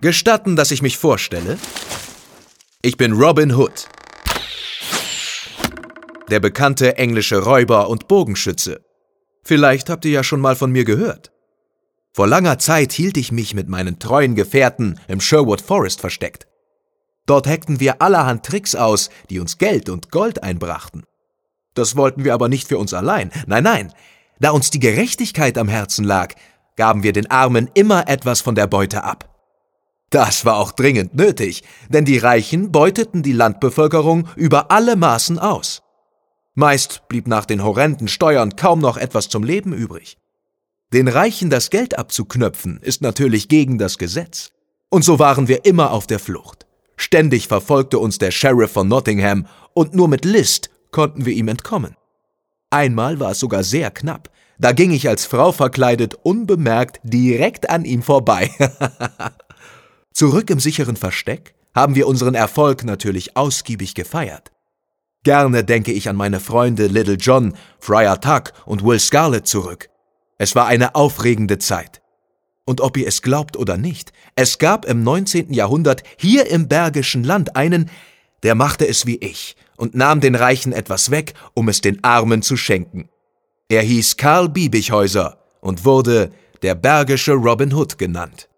Gestatten, dass ich mich vorstelle? Ich bin Robin Hood, der bekannte englische Räuber und Bogenschütze. Vielleicht habt ihr ja schon mal von mir gehört. Vor langer Zeit hielt ich mich mit meinen treuen Gefährten im Sherwood Forest versteckt. Dort heckten wir allerhand Tricks aus, die uns Geld und Gold einbrachten. Das wollten wir aber nicht für uns allein. Nein, da uns die Gerechtigkeit am Herzen lag, gaben wir den Armen immer etwas von der Beute ab. Das war auch dringend nötig, denn die Reichen beuteten die Landbevölkerung über alle Maßen aus. Meist blieb nach den horrenden Steuern kaum noch etwas zum Leben übrig. Den Reichen das Geld abzuknöpfen, ist natürlich gegen das Gesetz. Und so waren wir immer auf der Flucht. Ständig verfolgte uns der Sheriff von Nottingham und nur mit List konnten wir ihm entkommen. Einmal war es sogar sehr knapp. Da ging ich als Frau verkleidet unbemerkt direkt an ihm vorbei. Zurück im sicheren Versteck haben wir unseren Erfolg natürlich ausgiebig gefeiert. Gerne denke ich an meine Freunde Little John, Friar Tuck und Will Scarlet zurück. Es war eine aufregende Zeit. Und ob ihr es glaubt oder nicht, es gab im 19. Jahrhundert hier im Bergischen Land einen, der machte es wie ich und nahm den Reichen etwas weg, um es den Armen zu schenken. Er hieß Karl Biebighäuser und wurde der Bergische Robin Hood genannt.